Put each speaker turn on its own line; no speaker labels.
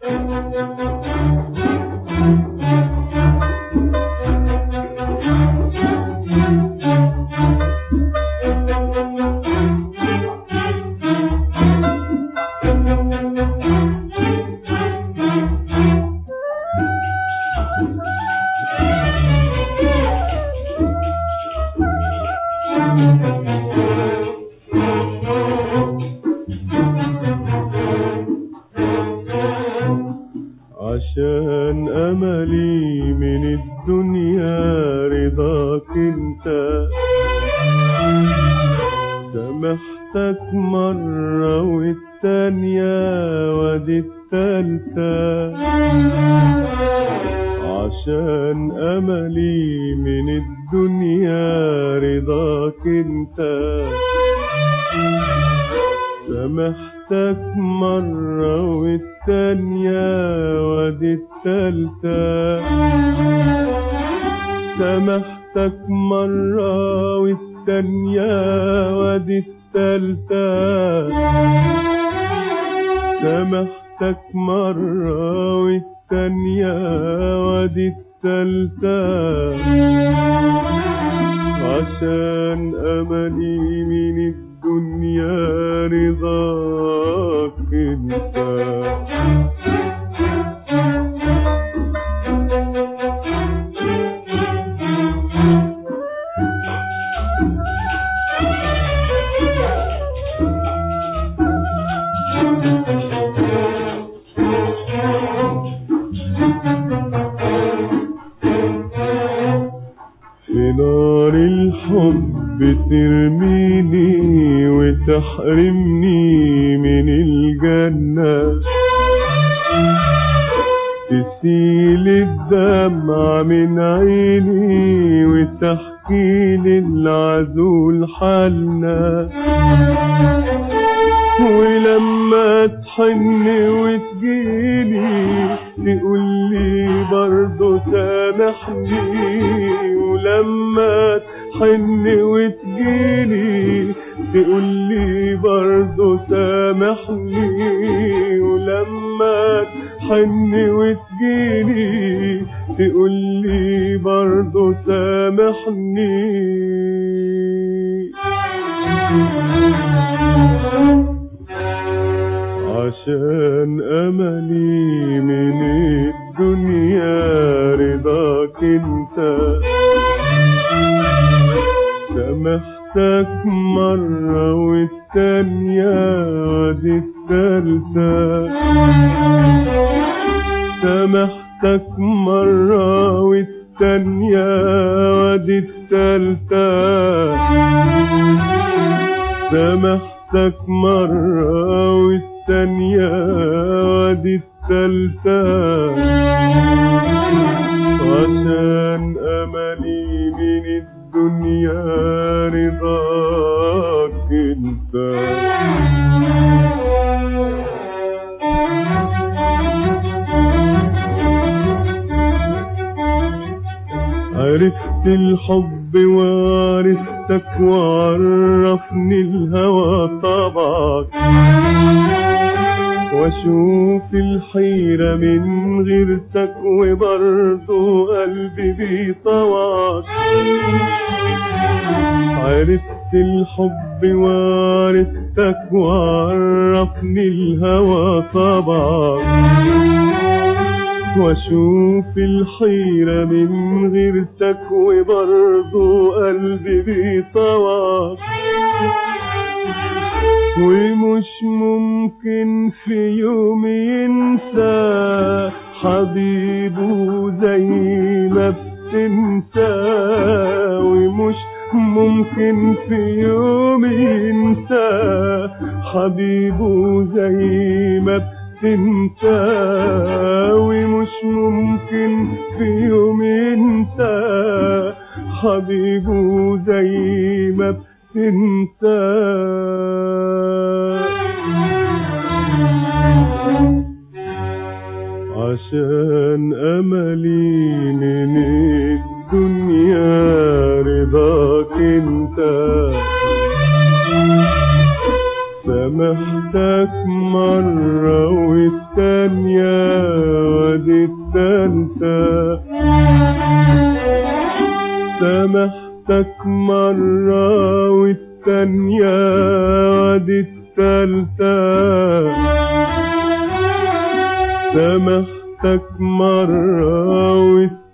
عشان أملي من الدنيا رضاك انت، سامحتك مرة والتانية وادي التالتة. عشان أملي من الدنيا رضاك انت، سامحتك مرة والتانية وادي التالتة. سامحتك مرة والتانية وادي التالتة. سامحتك مرة والتانية وادي التالتة. عشان أملي من الدنيا رضاك انت. في نار الحب ترميني وتحرمني من الجنة، تسيل الدمع من عيني وتحكي للعذول حالنا. ولما تحن وتجيني تقولي برضو سامحني. ولما تحن وتجيني تقولي برضو سامحني. ولما تحن وتجيني تقولي برضو سامحني. عشان أملي من الدنيا رضاك انت، سامحتك مرة والتانية وادي التالتة. سامحتك مرة والتانية وادي التالتة. سامحتك مرة والتانية وادي التالتة. عشان أملي من الدنيا رضاك انت. عرفت الحب وعرفتك وعرفني الهوى طبعك، واشوف الحيرة من غيرتك وبرضو قلبي بيطوعك. عرفت الحب وعرفتك وعرفني الهوى طبعك، واشوف الحيرة من غيرتك وبرضو قلبي بيطوعك. ومش ممكن في يوم ينسى حبيبه زي ما بتنسى. ومش ممكن في يوم ينسى حبيبه زي ما بتنسى. ومش ممكن في يوم ينسى حبيبه زي ما بتنسى. عشان أملي من الدنيا رضاك انت، سامحتك مرة والتانية مرة والتانية وادي التالتة، سامحتك مرة